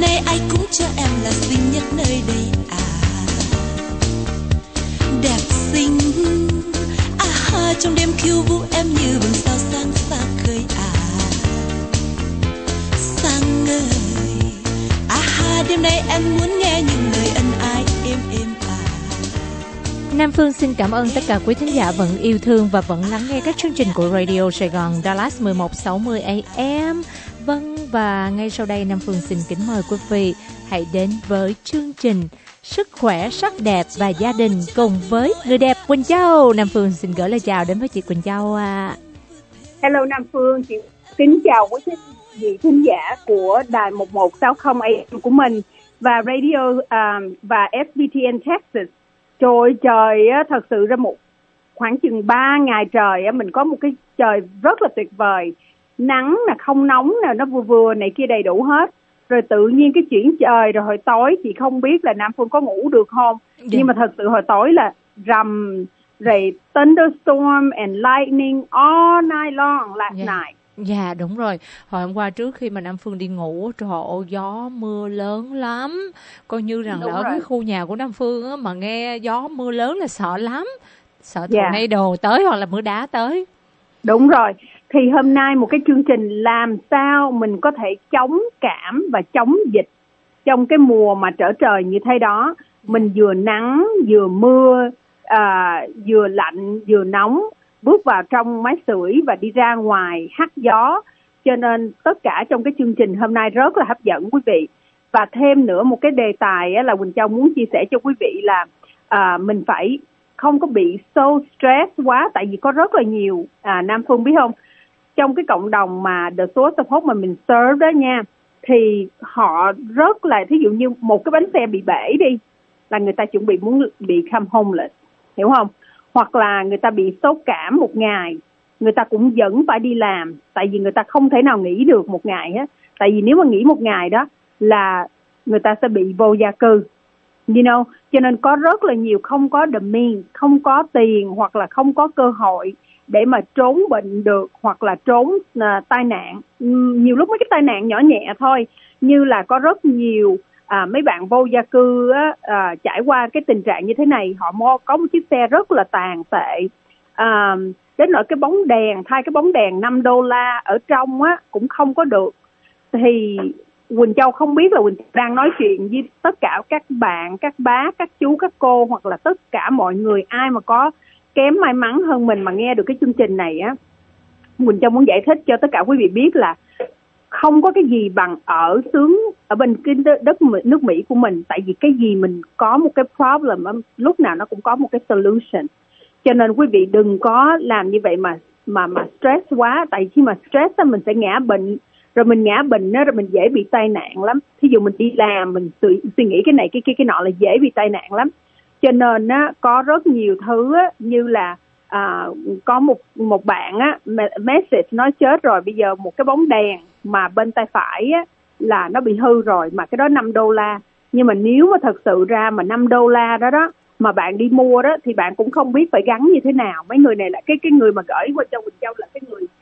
nay ai cũng cho em là xinh nhất nơi đây à. Đẹp xinh à ha, trong đêm khiêu vũ em như bừng sao sáng xa khơi à. Sáng ơi à ha, đêm nay em muốn nghe những lời ân ái êm êm à. Nam Phương xin cảm ơn tất cả quý thính giả vẫn yêu thương và vẫn lắng nghe các chương trình của Radio Sài Gòn Dallas 1160 AM. Vâng, và ngay sau đây Nam Phương xin kính mời quý vị hãy đến với chương trình Sức khỏe, sắc đẹp và gia đình cùng với người đẹp Quỳnh Châu. Nam Phương xin gửi lời chào đến với chị Quỳnh Châu ạ. Hello Nam Phương, chị kính chào quý vị thính giả của đài 1160 AM của mình và radio và SBTN Texas. Trời thật sự ra khoảng chừng 3 ngày trời mình có một cái trời rất là tuyệt vời. Nắng là không nóng nè, nó vừa vừa này kia đầy đủ hết. Rồi tự nhiên cái chuyển trời rồi hồi tối chị không biết là Nam Phương có ngủ được không. Nhưng mà thật sự hồi tối là rầm rồi thunderstorm and lightning all night long last night. Dạ đúng rồi. Hồi hôm qua trước khi mà Nam Phương đi ngủ, trời ơi, gió mưa lớn lắm. Coi như rằng là ở cái khu nhà của Nam Phương á, mà nghe gió mưa lớn là sợ lắm. Sợ tornado tới hoặc là mưa đá tới. Đúng rồi. Thì hôm nay một cái chương trình làm sao mình có thể chống cảm và chống dịch trong cái mùa mà trở trời như thế đó. Mình vừa nắng, vừa mưa, vừa lạnh, vừa nóng, bước vào trong máy sưởi và đi ra ngoài hắt gió. Cho nên tất cả trong cái chương trình hôm nay rất là hấp dẫn quý vị. Và thêm nữa một cái đề tài là Quỳnh Châu muốn chia sẻ cho quý vị là mình phải không có bị so stress quá. Tại vì có rất là nhiều, Nam Phương biết không, trong cái cộng đồng mà The Source of Hope mà mình serve đó nha, thì họ rất là, thí dụ như một cái bánh xe bị bể đi, là người ta chuẩn bị muốn become homeless, hiểu không? Hoặc là người ta bị sốt cảm một ngày, người ta cũng vẫn phải đi làm, tại vì người ta không thể nào nghỉ được một ngày hết. Tại vì nếu mà nghỉ một ngày đó là người ta sẽ bị vô gia cư, you know. Cho nên có rất là nhiều không có the means, không có tiền hoặc là không có cơ hội để mà trốn bệnh được, hoặc là trốn tai nạn. Nhiều lúc mấy cái tai nạn nhỏ nhẹ thôi, như là có rất nhiều mấy bạn vô gia cư trải qua cái tình trạng như thế này. Họ có một chiếc xe rất là tàn tệ, đến nỗi cái bóng đèn, thay cái bóng đèn $5 ở trong cũng không có được. Thì Quỳnh Châu không biết là Quỳnh đang nói chuyện với tất cả các bạn, các bác, các chú, các cô, hoặc là tất cả mọi người, ai mà có kém may mắn hơn mình mà nghe được cái chương trình này á. Quỳnh Châu muốn giải thích cho tất cả quý vị biết là không có cái gì bằng ở bên cái nước Mỹ của mình. Tại vì cái gì mình có một cái problem, lúc nào nó cũng có một cái solution. Cho nên quý vị đừng có làm như vậy mà stress quá. Tại khi mà stress á, mình sẽ ngã bệnh. Rồi mình ngã bệnh á, rồi mình dễ bị tai nạn lắm. Thí dụ mình đi làm, mình suy nghĩ cái này, cái nọ là dễ bị tai nạn lắm. Cho nên á, có rất nhiều thứ á, như là có một bạn á, message nói chết rồi, bây giờ một cái bóng đèn mà bên tay phải á, là nó bị hư rồi, mà cái đó $5. Nhưng mà nếu mà thật sự ra mà $5 đó mà bạn đi mua đó, thì bạn cũng không biết phải gắn như thế nào. Mấy người này là cái người mà gửi qua cho Quỳnh Châu là cái người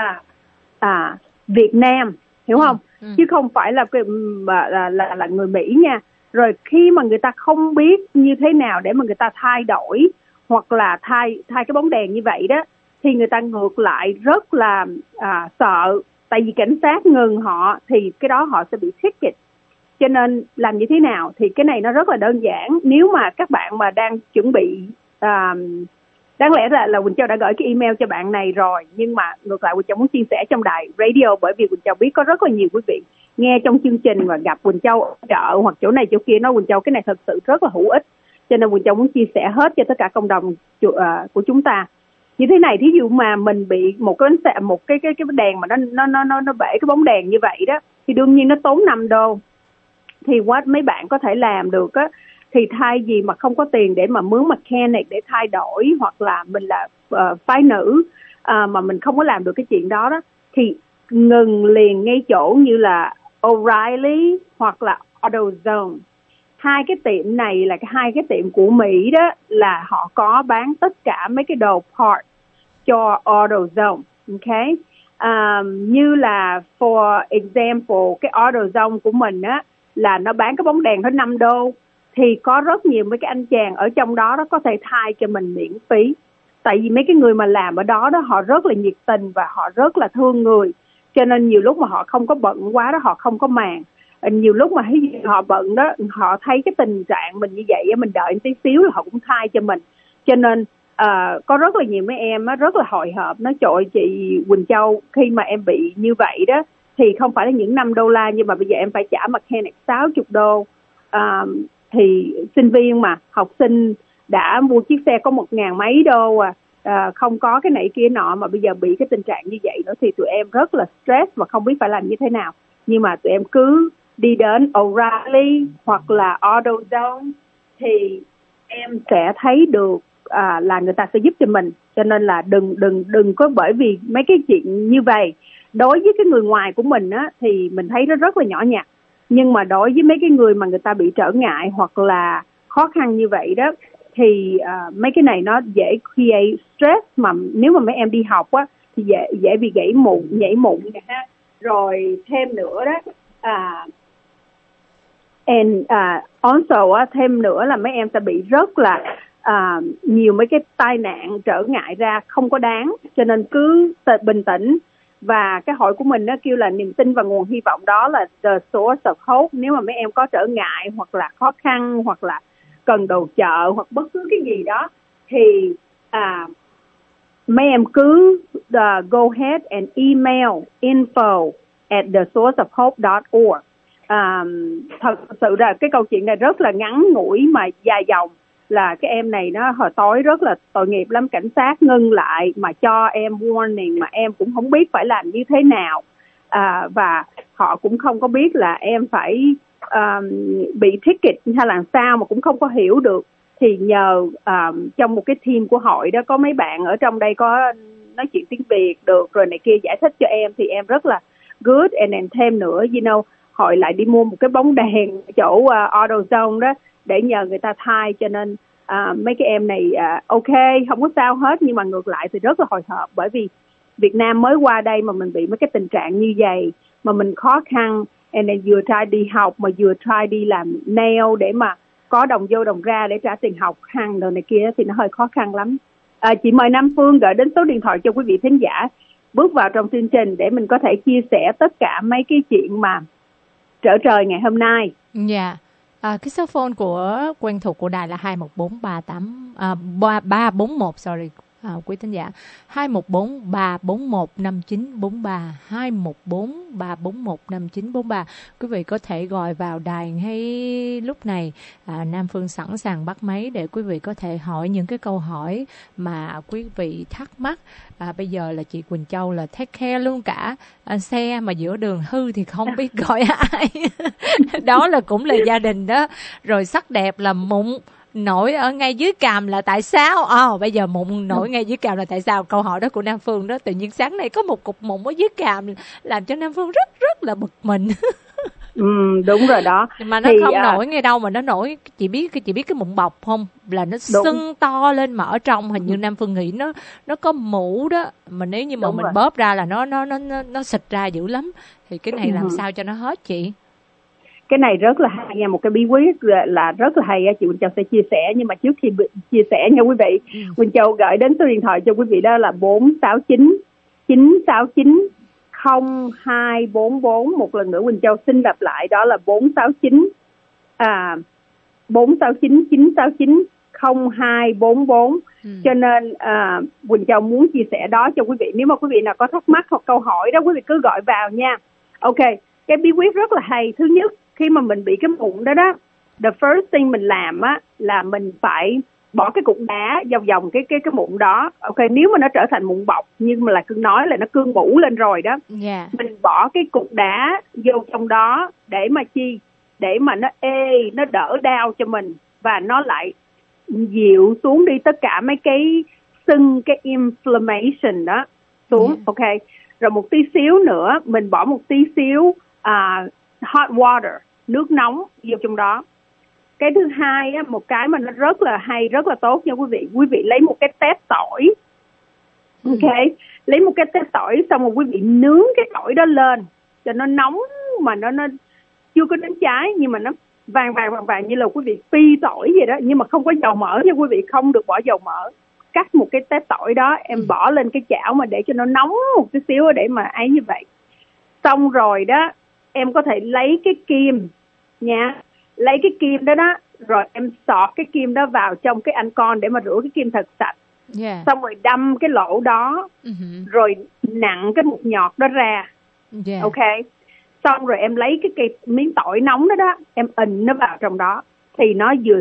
Việt Nam, hiểu không? Chứ không phải là người Mỹ nha. Rồi khi mà người ta không biết như thế nào để mà người ta thay đổi hoặc là thay cái bóng đèn như vậy đó, thì người ta ngược lại rất là sợ. Tại vì cảnh sát ngừng họ thì cái đó họ sẽ bị ticket. Cho nên làm như thế nào thì cái này nó rất là đơn giản. Nếu mà các bạn mà đang chuẩn bị, đáng lẽ là Quỳnh Châu đã gửi cái email cho bạn này rồi, nhưng mà ngược lại Quỳnh Châu muốn chia sẻ trong đài radio, bởi vì Quỳnh Châu biết có rất là nhiều quý vị nghe trong chương trình và gặp Quỳnh Châu ở chợ hoặc chỗ này chỗ kia nói Quỳnh Châu cái này thật sự rất là hữu ích. Cho nên Quỳnh Châu muốn chia sẻ hết cho tất cả cộng đồng của chúng ta. Như thế này, thí dụ mà mình bị một cái đèn mà nó bể cái bóng đèn như vậy đó, thì đương nhiên nó tốn $5. Thì mấy bạn có thể làm được á, thì thay vì mà không có tiền để mà mướn mechanic để thay đổi, hoặc là mình là phái nữ mà mình không có làm được cái chuyện đó, thì ngừng liền ngay chỗ như là O'Reilly hoặc là AutoZone. Hai cái tiệm này là hai cái tiệm của Mỹ đó, là họ có bán tất cả mấy cái đồ part cho AutoZone. Như là for example, cái AutoZone của mình á, là nó bán cái bóng đèn đó $5, thì có rất nhiều mấy cái anh chàng ở trong đó có thể thay cho mình miễn phí. Tại vì mấy cái người mà làm ở đó họ rất là nhiệt tình và họ rất là thương người, cho nên nhiều lúc mà họ không có bận quá đó, họ không có màng. Nhiều lúc mà họ bận đó, họ thấy cái tình trạng mình như vậy, mình đợi tí xíu là họ cũng thay cho mình. Cho nên có rất là nhiều mấy em rất là hồi hộp, nói trời ơi, chị Quỳnh Châu, khi mà em bị như vậy đó thì không phải là những $5, nhưng mà bây giờ em phải trả mechanic $60. Thì sinh viên mà, học sinh đã mua chiếc xe có 1,000 mấy đô không có cái này kia nọ, mà bây giờ bị cái tình trạng như vậy nữa thì tụi em rất là stress và không biết phải làm như thế nào. Nhưng mà tụi em cứ đi đến O'Reilly hoặc là AutoZone thì em sẽ thấy được là người ta sẽ giúp cho mình. Cho nên là đừng có bởi vì mấy cái chuyện như vậy, đối với cái người ngoài của mình thì mình thấy nó rất là nhỏ nhặt, nhưng mà đối với mấy cái người mà người ta bị trở ngại hoặc là khó khăn như vậy đó thì mấy cái này nó dễ create stress, mà nếu mà mấy em đi học thì dễ bị nhảy mụn nè ha. Rồi thêm nữa đó also thêm nữa là mấy em sẽ bị rất là nhiều mấy cái tai nạn trở ngại ra không có đáng. Cho nên cứ bình tĩnh, và cái hội của mình kêu là niềm tin và nguồn hy vọng, đó là the source of hope. Nếu mà mấy em có trở ngại hoặc là khó khăn hoặc là cần đồ trợ hoặc bất cứ cái gì đó thì mấy em cứ go ahead and email info@thesourceofhope.org. Thật sự là cái câu chuyện này rất là ngắn ngủi mà dài dòng, là cái em này nó hồi tối rất là tội nghiệp lắm, cảnh sát ngưng lại mà cho em warning mà em cũng không biết phải làm như thế nào, và họ cũng không có biết là em phải bị ticket hay là sao mà cũng không có hiểu được. Thì nhờ trong một cái team của hội đó có mấy bạn ở trong đây có nói chuyện tiếng Việt được rồi này kia giải thích cho em, thì em rất là good. And then thêm nữa, hội lại đi mua một cái bóng đèn chỗ AutoZone đó để nhờ người ta thay. Cho nên mấy cái em này ok, không có sao hết, nhưng mà ngược lại thì rất là hồi hộp, bởi vì Việt Nam mới qua đây mà mình bị mấy cái tình trạng như vậy, mà mình khó khăn, and then vừa try đi học mà vừa try đi làm nail để mà có đồng vô đồng ra để trả tiền học hàng đồ này kia thì nó hơi khó khăn lắm. Chị mời Nam Phương gửi đến số điện thoại cho quý vị thính giả bước vào trong chương trình để mình có thể chia sẻ tất cả mấy cái chuyện mà trở trời ngày hôm nay. Dạ. Cái số phone của quen thuộc của đài là 214-341, sorry, quý thính giả, 214-341-5943, 214-341-5943. Quý vị có thể gọi vào đài ngay lúc này. Nam Phương sẵn sàng bắt máy để quý vị có thể hỏi những cái câu hỏi mà quý vị thắc mắc. Bây giờ là chị Quỳnh Châu là take care luôn cả xe mà giữa đường hư thì không biết gọi ai. Đó là cũng là gia đình đó. Rồi sắc đẹp là mụn nổi ở ngay dưới cằm là tại sao? Bây giờ mụn nổi ngay dưới cằm là tại sao? Câu hỏi đó của Nam Phương đó, tự nhiên sáng nay có một cục mụn ở dưới cằm làm cho Nam Phương rất là bực mình. Đúng rồi đó. Mà nó thì, không nổi ngay đâu mà nó nổi, chị biết cái mụn bọc không? Là nó sưng to lên mà ở trong hình như Nam Phương nghĩ nó có mũ đó, mà nếu như mà mình bóp ra là nó xịt ra dữ lắm. Thì cái này làm sao cho nó hết chị? Cái này rất là hay nha, một cái bí quyết là rất là hay, chị Quỳnh Châu sẽ chia sẻ. Nhưng mà trước khi chia sẻ nha quý vị, Quỳnh Châu gửi đến số điện thoại cho quý vị đó là 469-969-0244. Một lần nữa Quỳnh Châu xin lặp lại, đó là 469-969-0244. Cho nên Quỳnh Châu muốn chia sẻ đó cho quý vị. Nếu mà quý vị nào có thắc mắc hoặc câu hỏi đó, quý vị cứ gọi vào nha. Ok, cái bí quyết rất là hay. Thứ nhất, khi mà mình bị cái mụn đó, the first thing mình làm là mình phải bỏ cái cục đá vòng cái mụn đó. Ok, nếu mà nó trở thành mụn bọc nhưng mà là cưng nói là nó cương mũ lên rồi đó, mình bỏ cái cục đá vô trong đó để mà chi? Để mà nó nó đỡ đau cho mình, và nó lại dịu xuống đi tất cả mấy cái sưng, cái inflammation đó xuống. Ok, rồi một tí xíu nữa mình bỏ một tí xíu hot water, nước nóng vô trong đó. Cái thứ hai một cái mà nó rất là hay, rất là tốt nha quý vị. Quý vị lấy một cái tép tỏi. Ok, lấy một cái tép tỏi xong rồi quý vị nướng cái tỏi đó lên cho nó nóng, mà nó chưa có đến cháy, nhưng mà nó vàng như là quý vị phi tỏi vậy đó, nhưng mà không có dầu mỡ nha quý vị, không được bỏ dầu mỡ. Cắt một cái tép tỏi đó, em bỏ lên cái chảo mà để cho nó nóng một tí xíu để mà ấy như vậy. Xong rồi đó, em có thể lấy cái kim nha, lấy cái kim đó đó, rồi em xọt cái kim đó vào trong cái anh con để mà rửa cái kim thật sạch. Xong rồi đâm cái lỗ đó, rồi nặn cái mụn nhọt đó ra. Ok. Xong rồi em lấy cái miếng tỏi nóng đó đó, em ình nó vào trong đó, thì nó vừa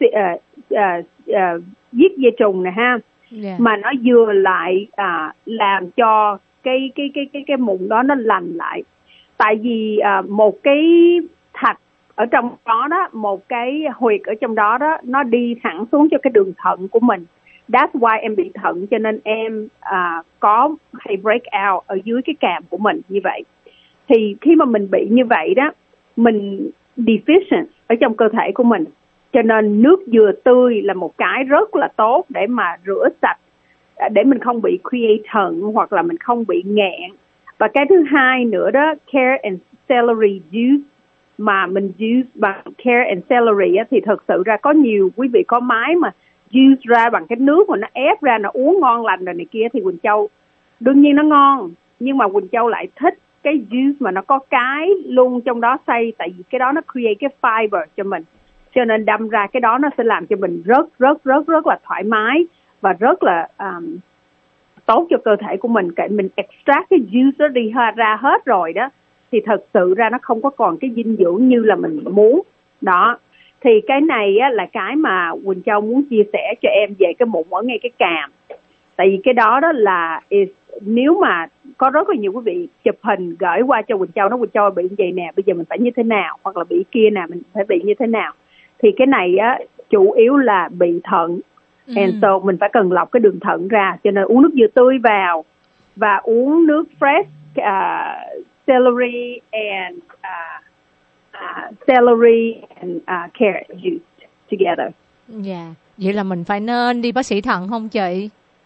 giết vi trùng nè ha, mà nó vừa lại làm cho cái mụn đó nó lành lại. Tại vì một cái thạch ở trong đó đó, một cái huyệt ở trong đó đó, nó đi thẳng xuống cho cái đường thận của mình. That's why em bị thận, cho nên em có hay break out ở dưới cái càm của mình như vậy. Thì khi mà mình bị như vậy đó, mình deficient ở trong cơ thể của mình, cho nên nước dừa tươi là một cái rất là tốt để mà rửa sạch, để mình không bị create thận hoặc là mình không bị nghẹn. Và cái thứ hai nữa đó, Care and Celery Juice, mà mình juice bằng Care and Celery á, thì thật sự ra có nhiều quý vị có máy mà juice ra bằng cái nước mà nó ép ra, nó uống ngon lành rồi này kia, thì Quỳnh Châu đương nhiên nó ngon, nhưng mà Quỳnh Châu lại thích cái juice mà nó có cái luôn trong đó xay, tại vì cái đó nó create cái fiber cho mình, cho nên đâm ra cái đó nó sẽ làm cho mình rất là thoải mái và rất là tốt cho cơ thể của mình. Mình extract cái juice đó đi ra hết rồi đó, thì thật sự ra nó không có còn cái dinh dưỡng như là mình muốn đó. Thì cái này á, là cái mà Quỳnh Châu muốn chia sẻ cho em về cái mụn ở ngay cái càm. Tại vì cái đó đó là nếu mà có rất là nhiều quý vị chụp hình gửi qua cho Quỳnh Châu, nó Quỳnh Châu bị như vậy nè, bây giờ mình phải như thế nào, hoặc là bị kia nè, mình phải bị như thế nào. Thì cái này á, chủ yếu là bị thận, and so mình phải cần lọc cái đường thận ra, cho nên uống nước dừa tươi vào và uống nước fresh celery and carrot juice together. Vậy là mình phải nên đi bác sĩ thận không chị?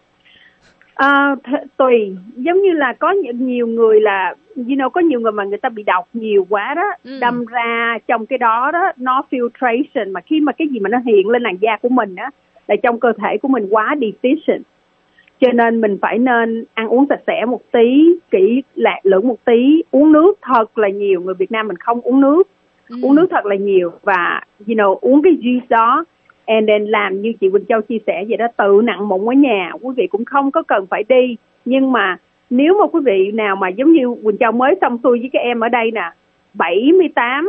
Tùy, giống như là có nhiều người là có nhiều người mà người ta bị độc nhiều quá đó, đâm ra trong cái đó đó nó filtration, mà khi mà cái gì mà nó hiện lên làn da của mình á, là trong cơ thể của mình quá deficient, cho nên mình phải nên ăn uống sạch sẽ một tí, kỹ lưỡng một tí, uống nước thật là nhiều. Người Việt Nam mình không uống nước, uống nước thật là nhiều, và uống cái juice đó, and then làm như chị Quỳnh Châu chia sẻ vậy đó, tự nặn mụn ở nhà. Quý vị cũng không có cần phải đi, nhưng mà nếu mà quý vị nào mà giống như Quỳnh Châu mới xong xuôi với các em ở đây nè, 78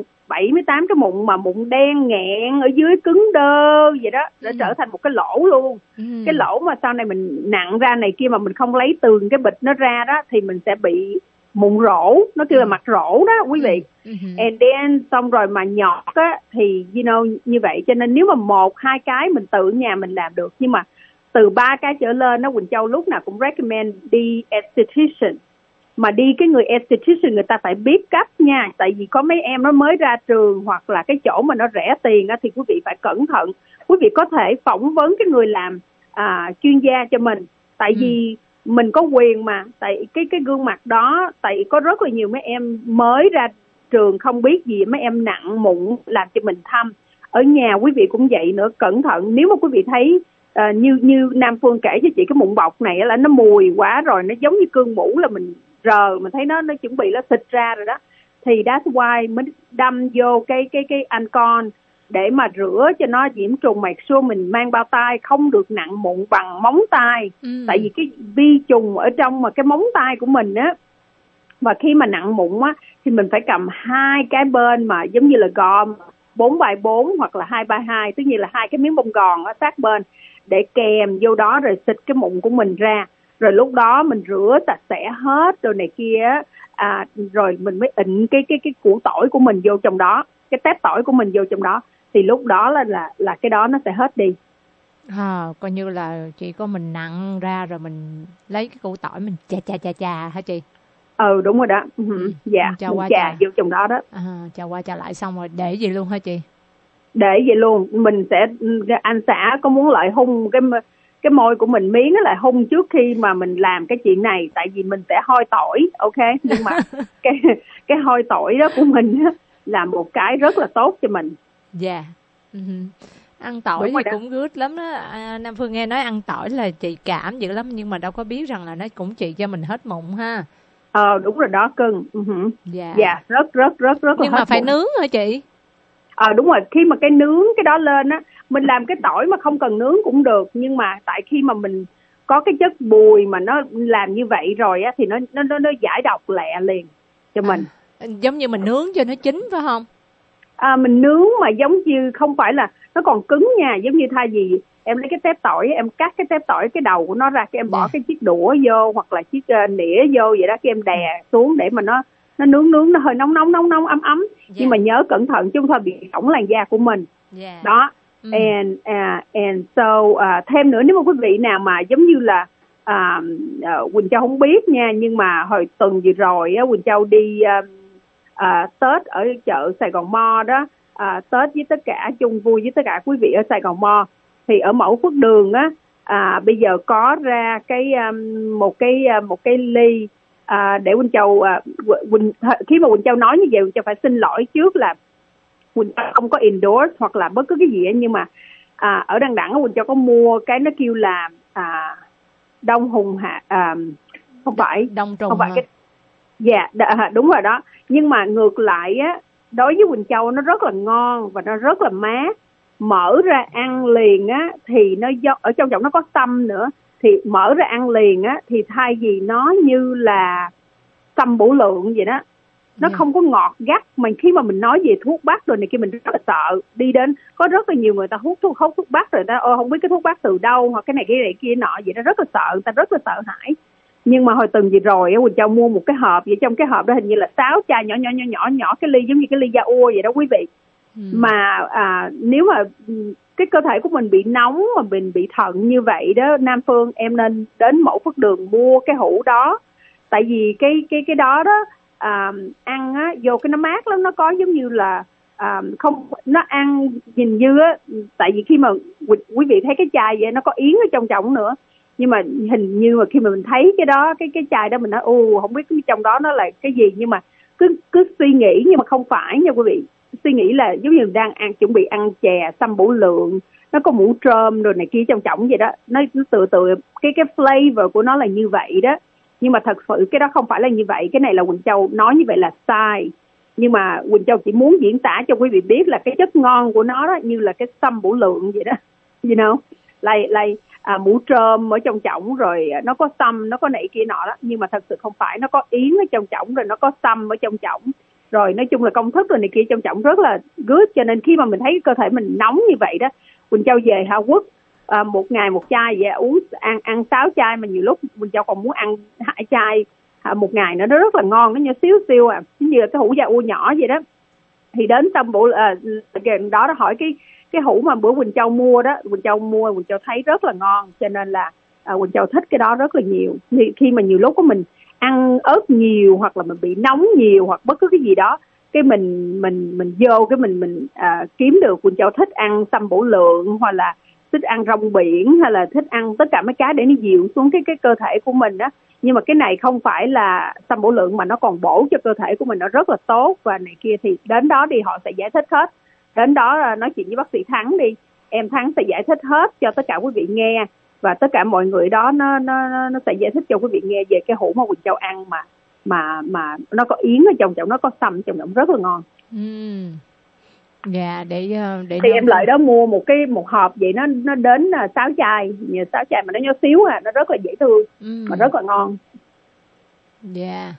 cái mụn mà mụn đen nghẹn ở dưới cứng đơ vậy đó, đã trở thành một cái lỗ luôn. Cái lỗ mà sau này mình nặng ra này kia mà mình không lấy từ cái bịch nó ra đó, thì mình sẽ bị mụn rỗ, nó kêu là mặt rỗ đó quý vị. And then xong rồi mà nhọt á, thì như vậy. Cho nên nếu mà 1-2 cái mình tự nhà mình làm được, nhưng mà từ 3 cái trở lên nó, Quỳnh Châu lúc nào cũng recommend đi esthetician. Mà đi cái người esthetician người ta phải biết cách nha, tại vì có mấy em nó mới ra trường hoặc là cái chỗ mà nó rẻ tiền á, thì quý vị phải cẩn thận. Quý vị có thể phỏng vấn cái người làm chuyên gia cho mình, tại vì mình có quyền mà, tại cái gương mặt đó, tại có rất là nhiều mấy em mới ra trường không biết gì, mấy em nặng mụn làm cho mình thâm. Ở nhà quý vị cũng vậy nữa, cẩn thận. Nếu mà quý vị thấy như Nam Phương kể cho chị, cái mụn bọc này là nó mùi quá rồi, nó giống như cơn mũ, là mình mình thấy nó chuẩn bị nó xịt ra rồi đó, thì that's why mới đâm vô cái anh con để mà rửa cho nó nhiễm trùng. Make sure mình mang bao tay, không được nặng mụn bằng móng tay, tại vì cái vi trùng ở trong mà cái móng tay của mình á, và khi mà nặng mụn á thì mình phải cầm 2 cái bên mà giống như là gom 4x4 hoặc là 2x2, tức như là 2 cái miếng bông gòn ở sát bên, để kèm vô đó rồi xịt cái mụn của mình ra. Rồi lúc đó mình rửa sạch sẽ hết rồi này kia, rồi mình mới ịn cái củ tỏi của mình vô trong đó, cái tép tỏi của mình vô trong đó, thì lúc đó là cái đó nó sẽ hết đi. Coi như là chỉ có mình nặn ra rồi mình lấy cái củ tỏi mình chà hả chị? Đúng rồi đó. Dạ, mình chà vô trong đó đó. Chà qua chà lại xong rồi để vậy luôn hả chị? Để vậy luôn. Mình sẽ, anh xã có muốn lại hung cái môi của mình miếng lại hung trước khi mà mình làm cái chuyện này, tại vì mình sẽ hôi tỏi, ok? Nhưng mà cái hôi tỏi đó của mình á, là một cái rất là tốt cho mình. Dạ. Ăn tỏi thì cũng good lắm đó. Nam Phương nghe nói ăn tỏi là trị cảm dữ lắm, nhưng mà đâu có biết rằng là nó cũng trị cho mình hết mụn ha. Đúng rồi đó cưng. Dạ. Rất nhưng mà phải nướng hả chị? Đúng rồi, khi mà cái nướng cái đó lên á, mình làm cái tỏi mà không cần nướng cũng được, nhưng mà tại khi mà mình có cái chất bùi mà nó làm như vậy rồi á thì nó giải độc lẹ liền cho mình. Giống như mình nướng cho nó chín phải không? Mình nướng mà giống như không phải là nó còn cứng nha, giống như thay vì em lấy cái tép tỏi, em cắt cái tép tỏi cái đầu của nó ra, cái em bỏ cái chiếc đũa vô hoặc là chiếc nĩa vô vậy đó, cái em đè xuống để mà nó nướng nó hơi nóng ấm. Nhưng mà nhớ cẩn thận chứ không thôi bị hỏng làn da của mình. Đó. And so thêm nữa, nếu mà quý vị nào mà giống như là Quỳnh Châu không biết nha, nhưng mà hồi tuần vừa rồi á, Quỳnh Châu đi Tết ở chợ Sài Gòn Mo đó, Tết với tất cả, chung vui với tất cả quý vị ở Sài Gòn Mo, thì ở Mẫu Phước Đường á, bây giờ có ra một cái ly, để Quỳnh Châu khi mà Quỳnh Châu nói như vậy, Quỳnh Châu phải xin lỗi trước là Quỳnh Châu không có endorse hoặc là bất cứ cái gì ấy, nhưng mà ở Đằng Đẵng Quỳnh Châu có mua cái nó kêu là đông hùng hạ, không phải đông trùng, không phải cái đúng rồi đó. Nhưng mà ngược lại á, đối với Quỳnh Châu nó rất là ngon và nó rất là mát, mở ra ăn liền á thì nó ở trong nó có sâm nữa, thì mở ra ăn liền á thì thay vì nó như là sâm bổ lượng vậy đó, nó không có ngọt gắt. Mà khi mà mình nói về thuốc bắc rồi này kia, mình rất là sợ. Đi đến có rất là nhiều người ta hút thuốc bắc rồi ta không biết cái thuốc bắc từ đâu, hoặc cái này kia nọ vậy đó, rất là sợ, người ta rất là sợ hãi. Nhưng mà hồi tuần gì rồi Quỳnh Châu mua một cái hộp vậy, trong cái hộp đó hình như là 6 chai nhỏ, cái ly giống như cái ly da ua vậy đó quý vị. Mà nếu mà cái cơ thể của mình bị nóng mà mình bị thận như vậy đó Nam Phương, em nên đến Mẫu Phước Đường mua cái hũ đó. Tại vì cái đó ăn á, vô cái nó mát lắm, nó có giống như là không, nó ăn nhìn như á, tại vì khi mà quý vị thấy cái chai vậy nó có yến ở trong trọng nữa, nhưng mà hình như mà khi mà mình thấy cái đó, cái chai đó mình nói không biết cái trong đó nó là cái gì, nhưng mà cứ suy nghĩ, nhưng mà không phải nha quý vị. Suy nghĩ là giống như đang chuẩn bị ăn chè sâm bổ lượng, nó có mũ trơm rồi này kia trong trọng vậy đó, nó tự cái flavor của nó là như vậy đó. Nhưng mà thật sự cái đó không phải là như vậy. Cái này là Quỳnh Châu nói như vậy là sai, nhưng mà Quỳnh Châu chỉ muốn diễn tả cho quý vị biết là cái chất ngon của nó đó như là cái sâm bổ lượng vậy đó, you know, mũ trơm ở trong chổng, rồi nó có sâm, nó có nậy kia nọ đó, nhưng mà thật sự không phải. Nó có yến ở trong chổng, rồi nó có sâm ở trong chổng, rồi nói chung là công thức rồi này kia trong chổng rất là good. Cho nên khi mà mình thấy cơ thể mình nóng như vậy đó, Quỳnh Châu về Hàn Quốc một ngày một chai vậy, ăn 6 chai, mà nhiều lúc Quỳnh Châu còn muốn ăn 2 chai một ngày nữa, nó rất là ngon, nó như xíu như là cái hũ da ua nhỏ vậy đó. Thì đến tâm bộ gần đó hỏi cái hũ mà bữa Quỳnh Châu mua đó, Quỳnh Châu thấy rất là ngon, cho nên là Quỳnh Châu thích cái đó rất là nhiều. Thì khi mà nhiều lúc của mình ăn ớt nhiều, hoặc là mình bị nóng nhiều, hoặc bất cứ cái gì đó, cái mình vô cái mình kiếm được. Quỳnh Châu thích ăn sâm bổ lượng, hoặc là thích ăn rong biển, hay là thích ăn tất cả mấy cái để nó dịu xuống cái cơ thể của mình đó. Nhưng mà cái này không phải là sâm bổ lượng, mà nó còn bổ cho cơ thể của mình, nó rất là tốt và này kia. Thì đến đó đi họ sẽ giải thích hết. Đến đó nói chuyện với bác sĩ Thắng đi, em Thắng sẽ giải thích hết cho tất cả quý vị nghe, và tất cả mọi người đó nó sẽ giải thích cho quý vị nghe về cái hũ mà Quỳnh Châu ăn mà nó có yến ở trong trọng, nó có sâm trong trọng, rất là ngon. Dạ, để thì em lại đó mua một hộp vậy, nó đến 6 chai, 6 chai mà nó nhỏ xíu nó rất là dễ thương, mà rất là ngon. Dạ,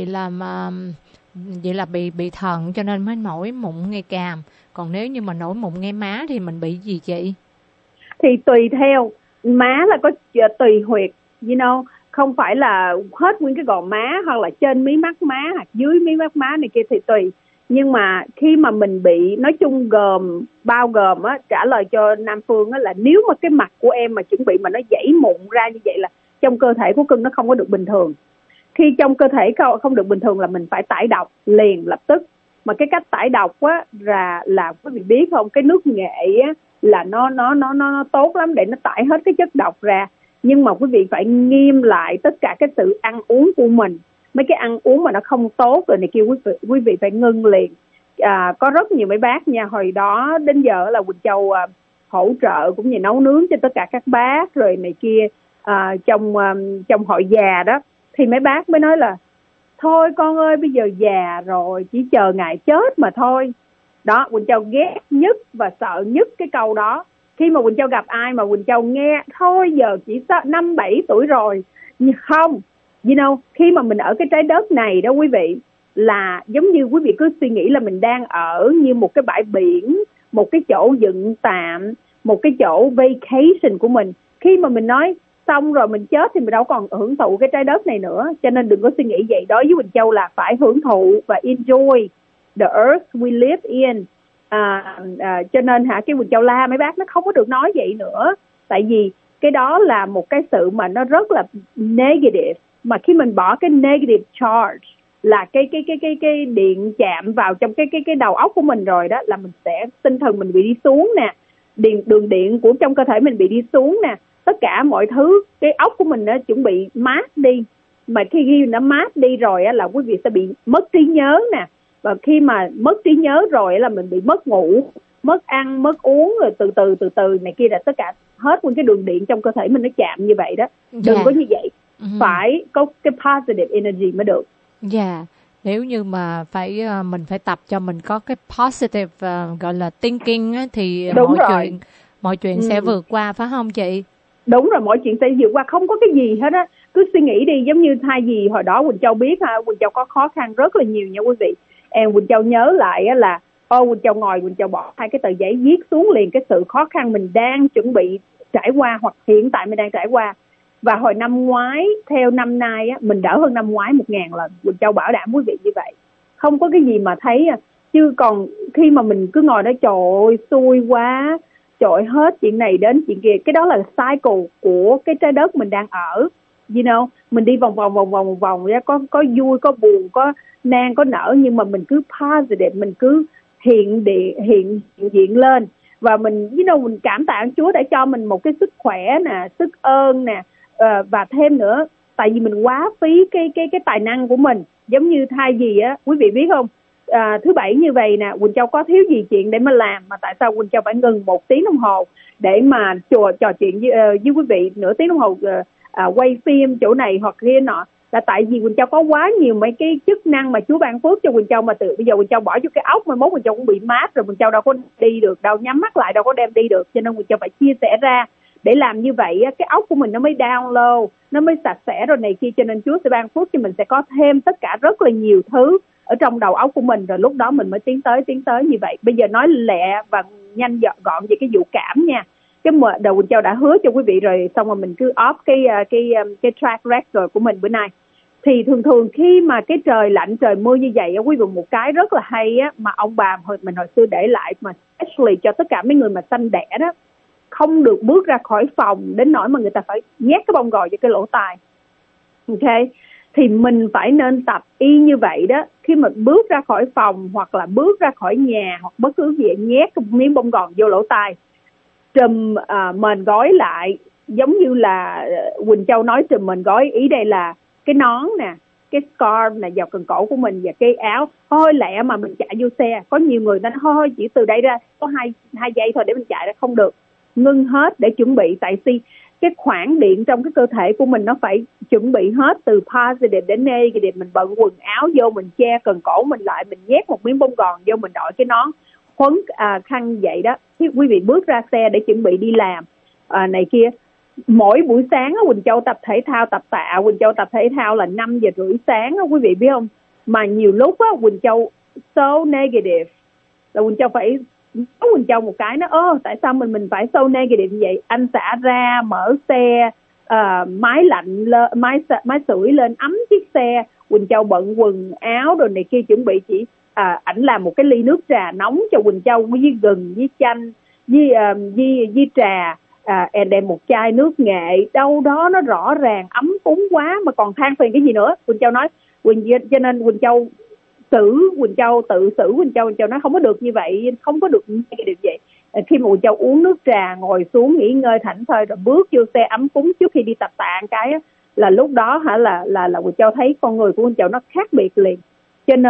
vậy là bị thận cho nên mới nổi mụn ngay cằm. Còn nếu như mà nổi mụn ngay má thì mình bị gì chị? Thì tùy theo, má là có tùy huyệt, you know, không phải là hết nguyên cái gò má, hoặc là trên mí mắt má, hoặc dưới mí mắt má này kia, thì tùy. Nhưng mà khi mà mình bị, nói chung bao gồm á, trả lời cho Nam Phương á, là nếu mà cái mặt của em mà chuẩn bị mà nó dãy mụn ra như vậy là trong cơ thể của cưng nó không có được bình thường. Khi trong cơ thể không được bình thường là mình phải tải độc liền lập tức. Mà cái cách tải độc á là quý vị biết không, cái nước nghệ á là nó tốt lắm để nó tải hết cái chất độc ra. Nhưng mà quý vị phải nghiêm lại tất cả cái sự ăn uống của mình. Mấy cái ăn uống mà nó không tốt rồi này kia quý vị phải ngưng liền. có rất nhiều mấy bác nha, hồi đó đến giờ là Quỳnh Châu hỗ trợ cũng như nấu nướng cho tất cả các bác rồi này kia trong hội già đó, thì mấy bác mới nói là thôi con ơi, bây giờ già rồi chỉ chờ ngày chết mà thôi. Đó, Quỳnh Châu ghét nhất và sợ nhất cái câu đó. Khi mà Quỳnh Châu gặp ai mà Quỳnh Châu nghe thôi giờ chỉ 5-7 tuổi rồi, nhưng không, khi mà mình ở cái trái đất này đó quý vị, là giống như quý vị cứ suy nghĩ là mình đang ở như một cái bãi biển, một cái chỗ dựng tạm, một cái chỗ vacation của mình. Khi mà mình nói xong rồi mình chết thì mình đâu còn hưởng thụ cái trái đất này nữa. Cho nên đừng có suy nghĩ vậy. Đối với Quỳnh Châu là phải hưởng thụ và enjoy the earth we live in. Cho nên cái Quỳnh Châu la mấy bác nó không có được nói vậy nữa. Tại vì cái đó là một cái sự mà nó rất là negative. Mà khi mình bỏ cái negative charge, là cái điện chạm vào trong cái đầu óc của mình rồi đó, là mình sẽ tinh thần mình bị đi xuống nè, đường điện của trong cơ thể mình bị đi xuống nè, tất cả mọi thứ, cái óc của mình nó chuẩn bị mát đi. Mà khi nó mát đi rồi á, là quý vị sẽ bị mất trí nhớ nè, và khi mà mất trí nhớ rồi là mình bị mất ngủ, mất ăn, mất uống, rồi từ từ này kia, là tất cả hết nguyên cái đường điện trong cơ thể mình nó chạm như vậy đó. Đừng có như vậy. Phải có cái positive energy mới được. Dạ, nếu như mà mình phải tập cho mình có cái positive gọi là thinking á, thì mọi chuyện sẽ vượt qua, phải không chị? Đúng rồi, mọi chuyện sẽ vượt qua, không có cái gì hết á. Cứ suy nghĩ đi, giống như thay vì hồi đó Quỳnh Châu biết Quỳnh Châu có khó khăn rất là nhiều nha quý vị. Quỳnh Châu nhớ lại á là Quỳnh Châu ngồi, Quỳnh Châu bỏ 2 cái tờ giấy viết xuống liền cái sự khó khăn mình đang chuẩn bị trải qua hoặc hiện tại mình đang trải qua. Và hồi năm ngoái theo năm nay á, mình đỡ hơn năm ngoái 1000 lần. Quỳnh Châu bảo đảm quý vị như vậy. Không có cái gì mà thấy chứ còn khi mà mình cứ ngồi đó trời ơi xui quá, trời hết chuyện này đến chuyện kia, cái đó là cycle của cái trái đất mình đang ở. Mình đi vòng vòng có vui, có buồn, có nan, có nở, nhưng mà mình cứ positive, mình cứ hiện diện lên. Và mình mình cảm tạ Chúa đã cho mình một cái sức khỏe nè, sức ơn nè, và thêm nữa, tại vì mình quá phí cái tài năng của mình. Giống như thay vì á, quý vị biết không, thứ Bảy như vậy nè, Quỳnh Châu có thiếu gì chuyện để mà làm, mà tại sao Quỳnh Châu phải ngừng 1 tiếng đồng hồ để mà trò chuyện với quý vị, nửa tiếng đồng hồ quay phim chỗ này hoặc kia nọ, là tại vì Quỳnh Châu có quá nhiều mấy cái chức năng mà Chúa ban phước cho Quỳnh Châu, mà từ bây giờ Quỳnh Châu bỏ vô cái ốc, mà mốt Quỳnh Châu cũng bị mát rồi, Quỳnh Châu đâu có đi được đâu, nhắm mắt lại đâu có đem đi được. Cho nên Quỳnh Châu phải chia sẻ ra, để làm như vậy cái óc của mình nó mới download, nó mới sạch sẽ rồi này kia. Cho nên Chúa sẽ ban phước cho mình, sẽ có thêm tất cả rất là nhiều thứ ở trong đầu óc của mình, rồi lúc đó mình mới tiến tới như vậy. Bây giờ nói lẹ và nhanh gọn về cái vụ cảm nha. Cái đầu Quỳnh Châu đã hứa cho quý vị rồi, xong rồi mình cứ off cái track record của mình bữa nay. Thì thường khi mà cái trời lạnh trời mưa như vậy quý vị, một cái rất là hay á, mà ông bà mình hồi xưa để lại, mà especially cho tất cả mấy người mà sanh đẻ đó, không được bước ra khỏi phòng đến nỗi mà người ta phải nhét cái bông gòn vào cái lỗ tai. Ok, thì mình phải nên tập y như vậy đó. Khi mà bước ra khỏi phòng hoặc là bước ra khỏi nhà hoặc bất cứ gì, nhét cái miếng bông gòn vô lỗ tai, trùm mền gói lại, giống như là Quỳnh Châu nói trùm mền gói, ý đây là cái nón nè, cái scarf nè, dọc cần cổ của mình, và cái áo. Thôi lẹ mà mình chạy vô xe. Có nhiều người ta nói thôi chỉ từ đây ra có hai giây thôi để mình chạy ra, không được. Ngưng hết để chuẩn bị, tại vì cái khoảng điện trong cái cơ thể của mình nó phải chuẩn bị hết, từ positive đến negative. Mình bận quần áo vô, mình che cần cổ mình lại, mình nhét một miếng bông gòn vô, mình đội cái nón khuấn khăn vậy đó. Thì quý vị bước ra xe để chuẩn bị đi làm này kia. Mỗi buổi sáng Quỳnh Châu tập thể thao, tập tạ. Quỳnh Châu tập thể thao là 5:30 sáng quý vị biết không? Mà nhiều lúc Quỳnh Châu so negative, là Quỳnh Châu phải nói Quỳnh Châu một cái, nó tại sao mình phải so negative như vậy? Anh xả ra, mở xe, máy lạnh lên, máy sưởi lên, ấm chiếc xe. Quỳnh Châu bận quần áo rồi này kia, chuẩn bị chỉ ảnh làm một cái ly nước trà nóng cho Quỳnh Châu với gừng, với chanh, với trà, đem một chai nước nghệ đâu đó nó rõ ràng ấm cúng quá mà còn than phiền cái gì nữa. Quỳnh Châu nói cho nên Quỳnh Châu tự xử Quỳnh Châu nói không có được như vậy, không có được như vậy. Khi mà Quỳnh Châu uống nước trà, ngồi xuống nghỉ ngơi thảnh thơi rồi bước vô xe ấm cúng trước khi đi tập tạ cái là lúc đó là Quỳnh Châu thấy con người của Quỳnh Châu nó khác biệt liền. Cho nên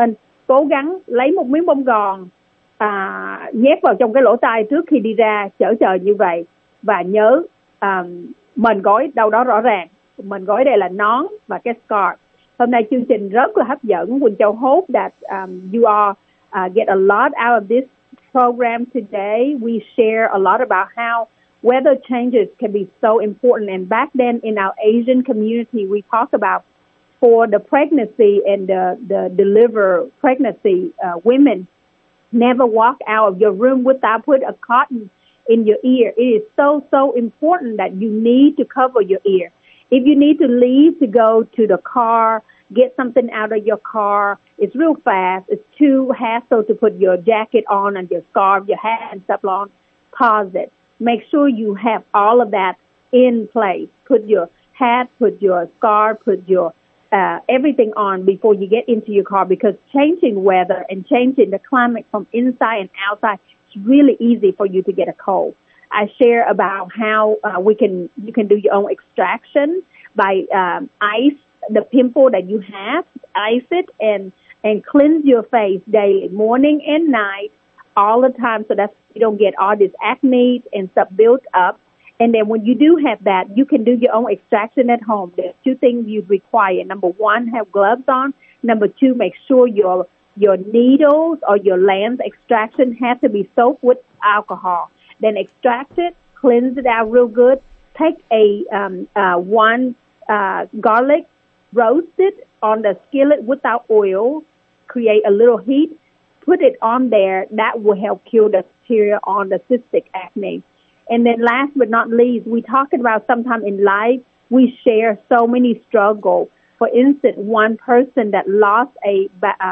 cố gắng lấy một miếng bông gòn nhét vào trong cái lỗ tai trước khi đi ra chở trời như vậy. Và nhớ mền gối đâu đó rõ ràng. Mền gối đây là nón và cái scarf. Hôm nay chương trình rất là hấp dẫn. Quỳnh Châu hope that you all get a lot out of this program today. We share a lot about how weather changes can be so important. And back then in our Asian community, we talk about for the pregnancy and the deliver pregnancy, women never walk out of your room without put a cotton in your ear. It is so important that you need to cover your ear. If you need to leave to go to the car, get something out of your car, it's real fast. It's too hassle to put your jacket on and your scarf, your hat and stuff on. Pause it. Make sure you have all of that in place. Put your hat, put your scarf, put your everything on before you get into your car, because changing weather and changing the climate from inside and outside, it's really easy for you to get a cold. I share about how you can do your own extraction by ice the pimple that you have, ice it and cleanse your face daily, morning and night, all the time, so that you don't get all this acne and stuff built up. And then when you do have that, you can do your own extraction at home. There's two things you require. Number one, have gloves on. Number two, make sure your needles or your lens extraction has to be soaked with alcohol. Then extract it, cleanse it out real good. Take one garlic, roast it on the skillet without oil, create a little heat, put it on there. That will help kill the bacteria on the cystic acne. And then last but not least, we talk about sometime in life, we share so many struggles. For instance, one person that lost a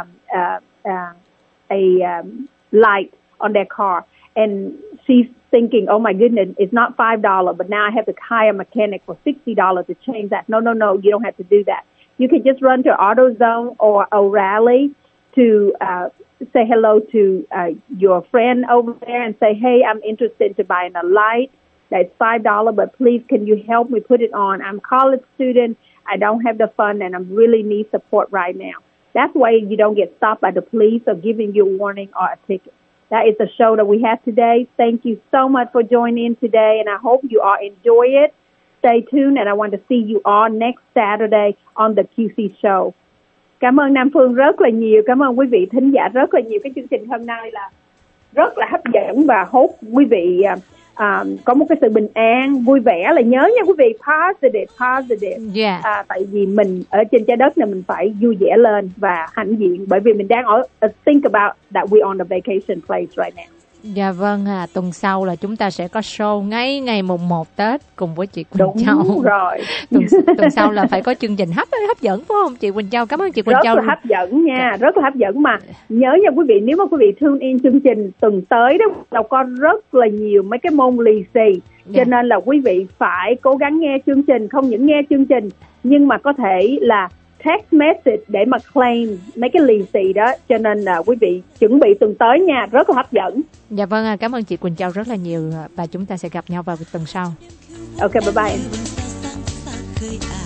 light on their car, and she's thinking, oh my goodness, it's not $5, but now I have to hire a mechanic for $60 to change that. No, you don't have to do that. You can just run to AutoZone or O'Reilly to say hello to your friend over there and say, hey, I'm interested to buying a light that's $5, but please can you help me put it on? I'm a college student. I don't have the fund and I really need support right now. That's why you don't get stopped by the police or giving you a warning or a ticket. That is the show that we have today. Thank you so much for joining in today, and I hope you all enjoy it. Stay tuned, and I want to see you all next Saturday on the QC Show. Cảm ơn Nam Phương rất là nhiều. Cảm ơn quý vị thính giả rất là nhiều. Cái chương trình hôm nay là rất là hấp dẫn và hope quý vị có một cái sự bình an, vui vẻ. Là nhớ nha quý vị, positive. Yeah. Tại vì mình ở trên trái đất này mình phải vui vẻ lên và hãnh diện, bởi vì mình đang think about that we're on the vacation place right now. Dạ vâng, tuần sau là chúng ta sẽ có show ngay ngày mùng 1 Tết cùng với chị Quỳnh Châu. Đúng rồi. Tuần sau là phải có chương trình hấp dẫn phải không chị Quỳnh Châu? Cảm ơn chị Quỳnh Châu. Rất là hấp dẫn nha, rất là hấp dẫn mà. Nhớ nha quý vị, nếu mà quý vị tune in chương trình tuần tới đó, đâu có rất là nhiều mấy cái môn lì xì. Cho nên là quý vị phải cố gắng nghe chương trình, không những nghe chương trình nhưng mà có thể là text message để mà claim mấy cái lì xì đó. Cho nên là quý vị chuẩn bị tuần tới nha, rất là hấp dẫn. Dạ vâng, cảm ơn chị Quỳnh Châu rất là nhiều và chúng ta sẽ gặp nhau vào tuần sau. Ok, bye bye.